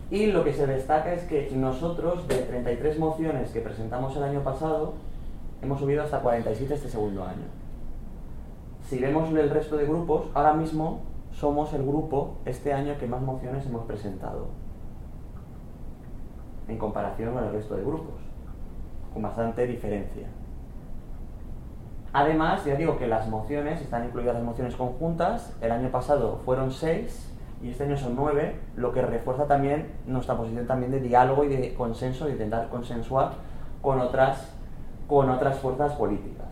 Y lo que se destaca es que nosotros, de 33 mociones que presentamos el año pasado, hemos subido hasta 47 este segundo año. Si vemos el resto de grupos, ahora mismo somos el grupo este año que más mociones hemos presentado en comparación con el resto de grupos, con bastante diferencia. Además, ya digo que las mociones, están incluidas las mociones conjuntas, el año pasado fueron 6 y este año son 9, lo que refuerza también nuestra posición también de diálogo y de consenso, de intentar consensuar con otras fuerzas políticas.